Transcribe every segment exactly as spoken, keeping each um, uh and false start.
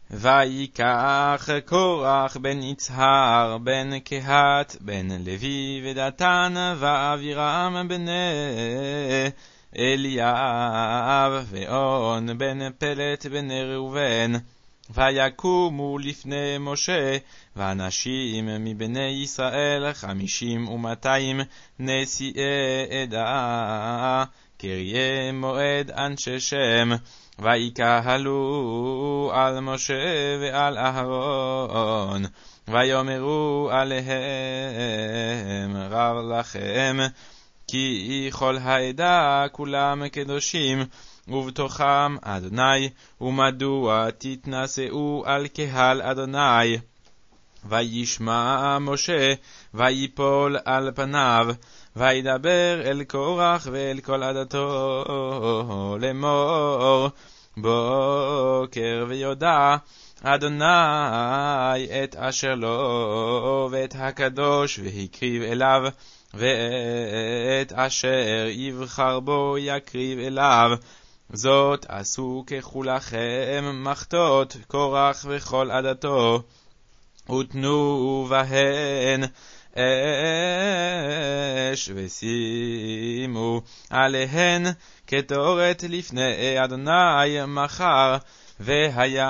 ויקח קורח בן יצהר בן קהת בן לוי ודתן ואבירם בני אליאב ואון בן פלט בן ראובן, ויקומו לפני משה ואנשים מבני ישראל חמישים ומאתיים נשיאי עדה קריאי מועד אנשי שם, ויקהלו על משה ועל אהרון ויאמרו עליהם רב לכם, כי כל העדה כולם קדושים ובתוכם אדוני, ומדוע תתנשאו על קהל אדוני? וישמע משה ויפול על פניו וידבר אל קורח ואל כל עדתו לאמור, בוקר ויודע אדוני את אשר לו ואת הקדוש והקריב אליו, ואת אשר יבחר בו יקריב אליו. זאת עשו ככולכם מחתות קורח וכל עדתו, ותנו בהן אש ושימו עליהן כתורת לפני אדוני מחר, והיה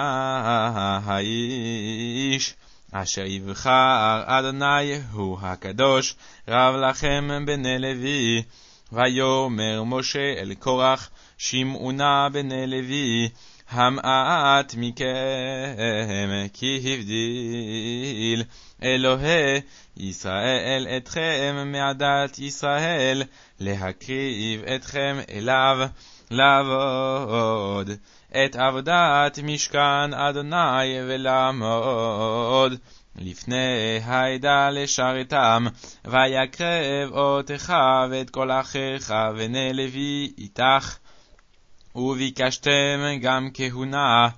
האיש אשר יבחר אדוני הוא הקדוש רב לכם בני לוי. ויאמר משה אל קורח, שמעו נא בני לוי, המעט מכם, כי הבדיל אלוהי ישראל אתכם מעדת ישראל, להקריב אתכם אליו לעבוד את עבודת משכן אדוני ולעמוד לפני העדה לשרתם. ויקרב אותך ואת כל אחיך בני לוי איתך, וביקשתם גם כהונה,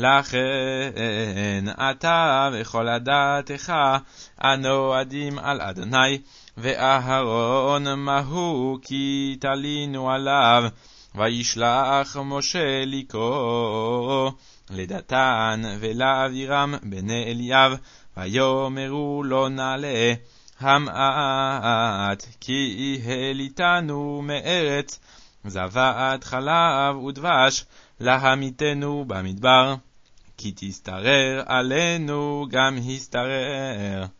לכן אתה וכל עדתך הנועדים על אדוני, ואהרון מהו כי תלינו עליו. וישלח משה לקרוא לדתן ולאבירם בני אליאב, ויאמרו לא נעלה המעט, כי העליתנו מארץ זבת חלב ודבש להמיתנו במדבר, כי תסתרר עלינו גם הסתרר.